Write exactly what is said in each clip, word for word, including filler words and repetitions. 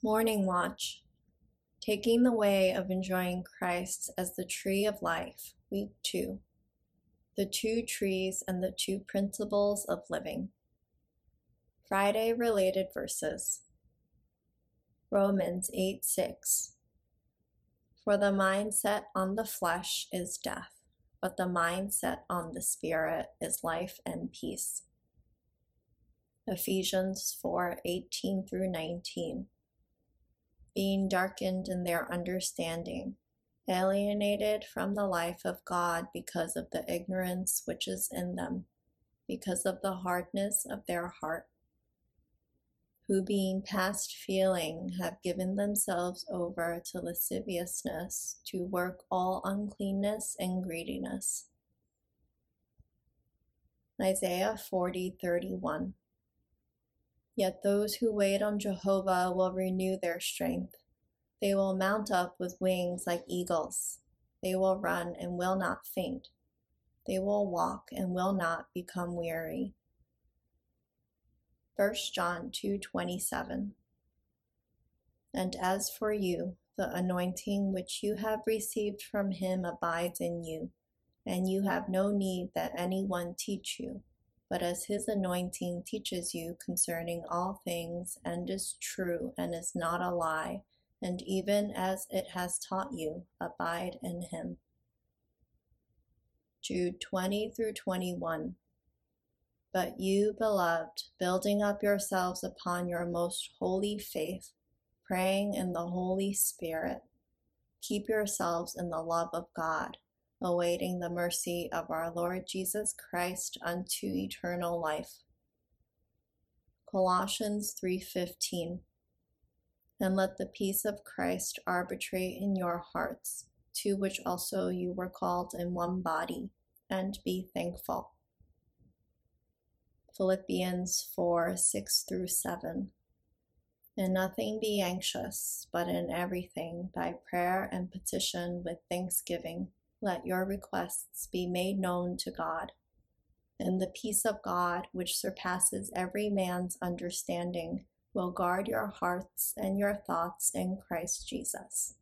Morning Watch, Taking the Way of Enjoying Christ as the Tree of Life, Week two, The Two Trees and the Two Principles of Living. Friday related verses. Romans eight six. For the mind set on the flesh is death, but the mind set on the Spirit is life and peace. Ephesians four eighteen through nineteen. Being darkened in their understanding, alienated from the life of God because of the ignorance which is in them, because of the hardness of their heart, who being past feeling have given themselves over to lasciviousness, to work all uncleanness and greediness. Isaiah forty thirty-one. Yet those who wait on Jehovah will renew their strength. They will mount up with wings like eagles. They will run and will not faint. They will walk and will not become weary. First John two twenty-seven. And as for you, the anointing which you have received from him abides in you, and you have no need that anyone teach you. But as his anointing teaches you concerning all things, and is true, and is not a lie, and even as it has taught you, abide in him. Jude twenty through twenty-one. But you, beloved, building up yourselves upon your most holy faith, praying in the Holy Spirit, keep yourselves in the love of God, awaiting the mercy of our Lord Jesus Christ unto eternal life. Colossians three fifteen. And let the peace of Christ arbitrate in your hearts, to which also you were called in one body, and be thankful. Philippians four six through seven. In nothing be anxious, but in everything by prayer and petition with thanksgiving let your requests be made known to God. And the peace of God, which surpasses every man's understanding, will guard your hearts and your thoughts in Christ Jesus.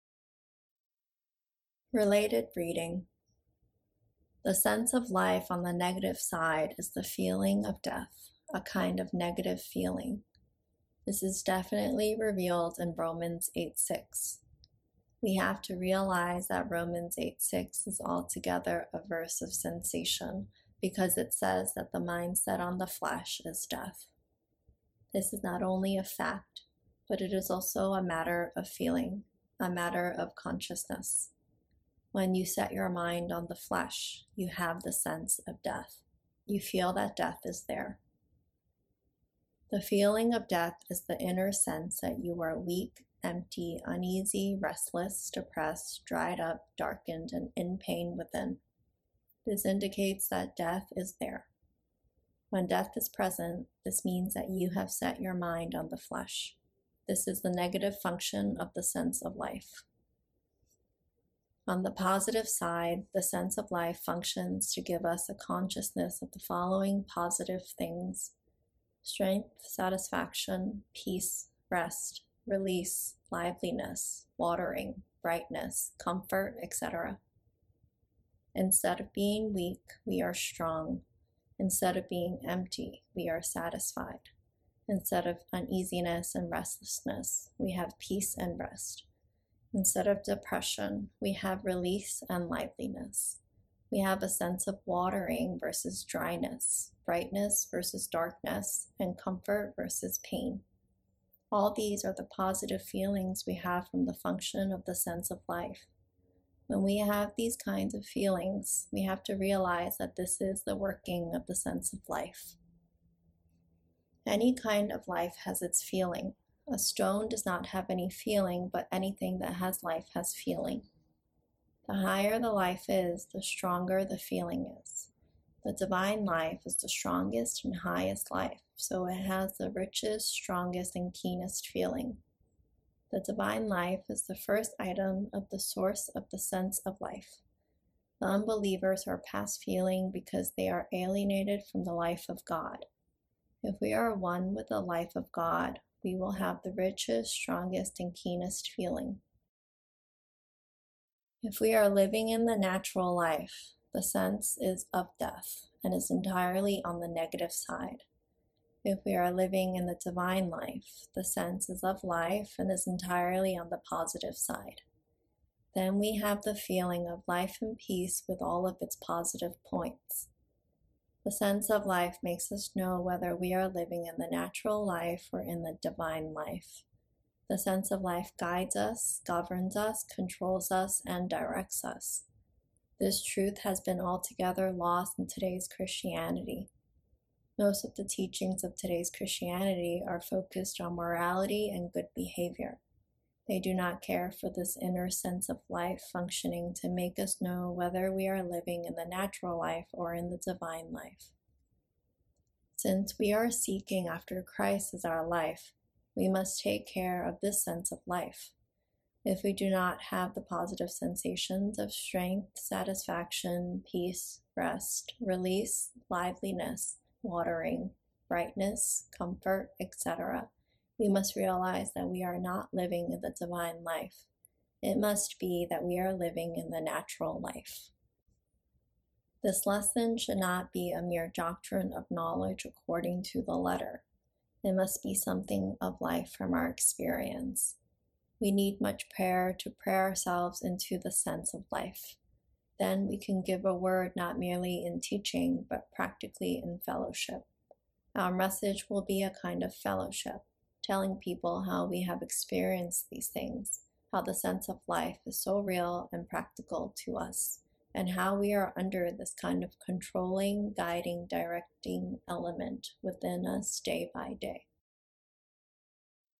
Related reading. The sense of life on the negative side is the feeling of death, a kind of negative feeling. This is definitely revealed in Romans eight six. We have to realize that Romans eight six is altogether a verse of sensation, because it says that the mind set on the flesh is death. This is not only a fact, but it is also a matter of feeling, a matter of consciousness. When you set your mind on the flesh, you have the sense of death. You feel that death is there. The feeling of death is the inner sense that you are weak, empty, uneasy, restless, depressed, dried up, darkened, and in pain within. This indicates that death is there. When death is present, this means that you have set your mind on the flesh. This is the negative function of the sense of life. On the positive side, the sense of life functions to give us a consciousness of the following positive things: strength, satisfaction, peace, rest, release, liveliness, watering, brightness, comfort, et cetera. Instead of being weak, we are strong. Instead of being empty, we are satisfied. Instead of uneasiness and restlessness, we have peace and rest. Instead of depression, we have release and liveliness. We have a sense of watering versus dryness, brightness versus darkness, and comfort versus pain. All these are the positive feelings we have from the function of the sense of life. When we have these kinds of feelings, we have to realize that this is the working of the sense of life. Any kind of life has its feeling. A stone does not have any feeling, but anything that has life has feeling. The higher the life is, the stronger the feeling is. The divine life is the strongest and highest life, so it has the richest, strongest, and keenest feeling. The divine life is the first item of the source of the sense of life. The unbelievers are past feeling because they are alienated from the life of God. If we are one with the life of God, we will have the richest, strongest, and keenest feeling. If we are living in the natural life, the sense is of death and is entirely on the negative side. If we are living in the divine life, the sense is of life and is entirely on the positive side. Then we have the feeling of life and peace with all of its positive points. The sense of life makes us know whether we are living in the natural life or in the divine life. The sense of life guides us, governs us, controls us, and directs us. This truth has been altogether lost in today's Christianity. Most of the teachings of today's Christianity are focused on morality and good behavior. They do not care for this inner sense of life functioning to make us know whether we are living in the natural life or in the divine life. Since we are seeking after Christ as our life, we must take care of this sense of life. If we do not have the positive sensations of strength, satisfaction, peace, rest, release, liveliness, watering, brightness, comfort, et cetera, we must realize that we are not living in the divine life. It must be that we are living in the natural life. This lesson should not be a mere doctrine of knowledge according to the letter. It must be something of life from our experience. We need much prayer to pray ourselves into the sense of life. Then we can give a word not merely in teaching, but practically in fellowship. Our message will be a kind of fellowship, telling people how we have experienced these things, how the sense of life is so real and practical to us, and how we are under this kind of controlling, guiding, directing element within us day by day.